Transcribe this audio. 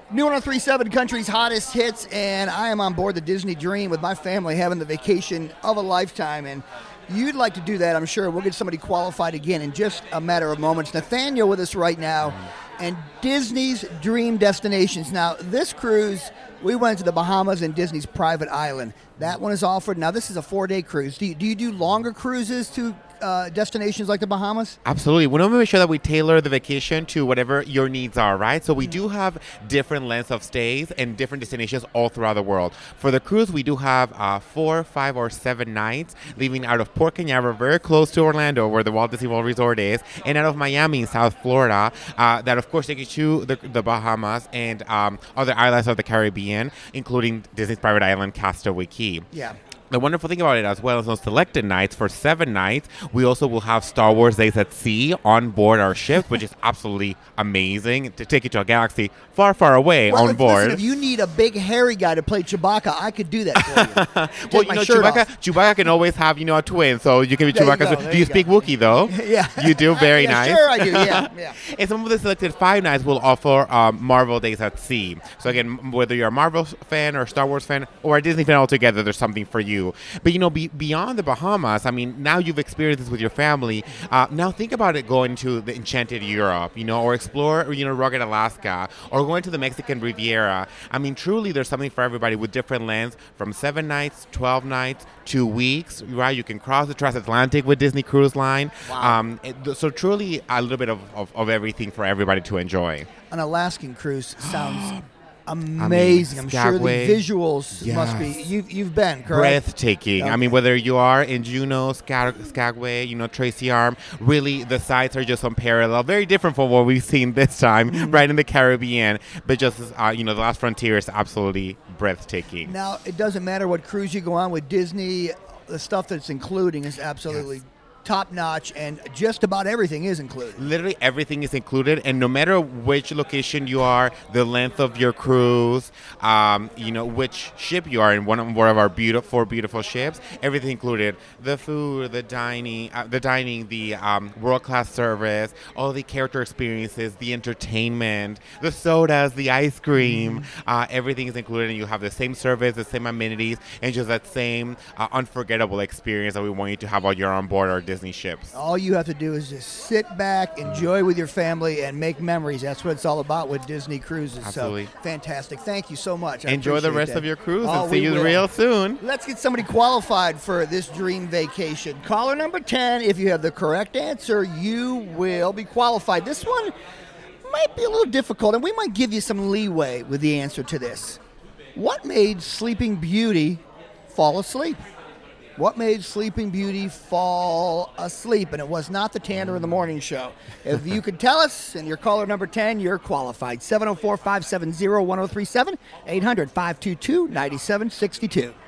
New 103.7 Country's hottest hits, and I am on board the Disney Dream with my family having the vacation of a lifetime. And you'd like to do that, I'm sure. We'll get somebody qualified again in just a matter of moments. Nathaniel with us right now, and Disney's Dream Destinations. Now, this cruise, we went to the Bahamas and Disney's private island. That one is offered. Now, this is a 4-day cruise. Do you do longer cruises to destinations like the Bahamas? Absolutely. We want to make sure that we tailor the vacation to whatever your needs are, right? So we do have different lengths of stays and different destinations all throughout the world. For the cruise, we do have 4, 5, or 7 nights, leaving out of Port Canaveral, very close to Orlando, where the Walt Disney World Resort is, and out of Miami in South Florida, that of course take you to the Bahamas and other islands of the Caribbean, including Disney's private island, Castaway Cay. Yeah. The wonderful thing about it, as well as those selected nights, for 7 nights, we also will have Star Wars Days at Sea on board our ship, which is absolutely amazing to take you to a galaxy far, far away on board. Listen, if you need a big, hairy guy to play Chewbacca, I could do that for you. Well, Chewbacca can always have, a twin, so you can be Chewbacca. Do you speak Wookiee, though? Yeah. You do? Very nice. Sure, I do, yeah. And some of the selected 5 nights will offer Marvel Days at Sea. So again, whether you're a Marvel fan or a Star Wars fan or a Disney fan altogether, there's something for you. But, beyond the Bahamas, now you've experienced this with your family. Now think about it going to the Enchanted Europe, or explore, rugged Alaska, or going to the Mexican Riviera. Truly, there's something for everybody with different lengths, from 7 nights, 12 nights, 2 weeks, right? You can cross the transatlantic with Disney Cruise Line. Wow. So truly a little bit of everything for everybody to enjoy. An Alaskan cruise sounds amazing. I'm sure the visuals must be. You've been, correct? Breathtaking. Okay. Whether you are in Juneau, Skagway, Tracy Arm, really the sights are just unparalleled. Very different from what we've seen this time, right in the Caribbean. But just the Last Frontier is absolutely breathtaking. Now, it doesn't matter what cruise you go on with Disney. The stuff that's including is absolutely top-notch, and just about everything is included. Literally everything is included, and no matter which location you are, the length of your cruise, which ship you are in, one of our four beautiful ships, everything included. The food, the dining, the world-class service, all the character experiences, the entertainment, the sodas, the ice cream, everything is included, and you have the same service, the same amenities, and just that same unforgettable experience that we want you to have while you're on board our Disney ships. All you have to do is just sit back, enjoy with your family, and make memories. That's what it's all about with Disney Cruises. Absolutely. So fantastic. Thank you so much. Enjoy the rest of your cruise, and see you real soon. Let's get somebody qualified for this dream vacation. Caller number 10, if you have the correct answer, you will be qualified. This one might be a little difficult, and we might give you some leeway with the answer to this. What made Sleeping Beauty fall asleep? What made Sleeping Beauty fall asleep? And it was not the Tanner in the Morning Show. If you could tell us, and you're caller number 10, you're qualified. 704-570-1037, 800-522-9762.